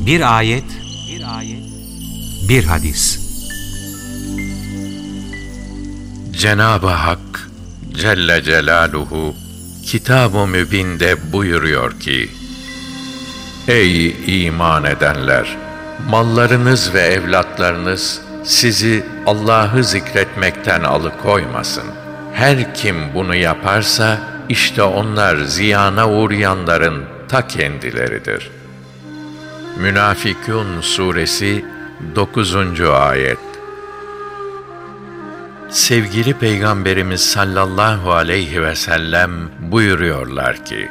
Bir ayet, bir hadis. Cenab-ı Hak Celle Celaluhu Kitab-ı Mübin'de buyuruyor ki: Ey iman edenler! Mallarınız ve evlatlarınız sizi Allah'ı zikretmekten alıkoymasın. Her kim bunu yaparsa işte onlar ziyana uğrayanların ta kendileridir. Münafikun Suresi 9. Ayet. Sevgili Peygamberimiz sallallahu aleyhi ve sellem buyuruyorlar ki: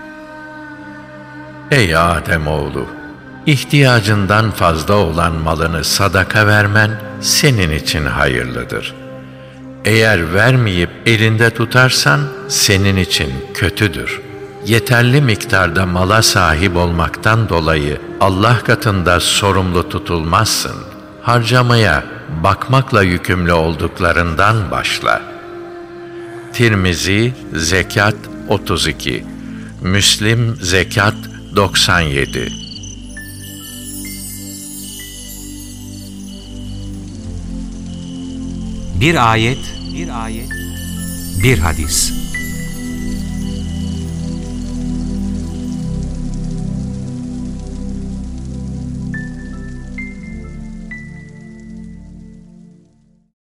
Ey Ademoğlu! İhtiyacından fazla olan malını sadaka vermen senin için hayırlıdır. Eğer vermeyip elinde tutarsan senin için kötüdür. Yeterli miktarda mala sahip olmaktan dolayı Allah katında sorumlu tutulmazsın. Harcamaya bakmakla yükümlü olduklarından başla. Tirmizi Zekat 32, Müslim Zekat 97. Bir ayet, bir hadis.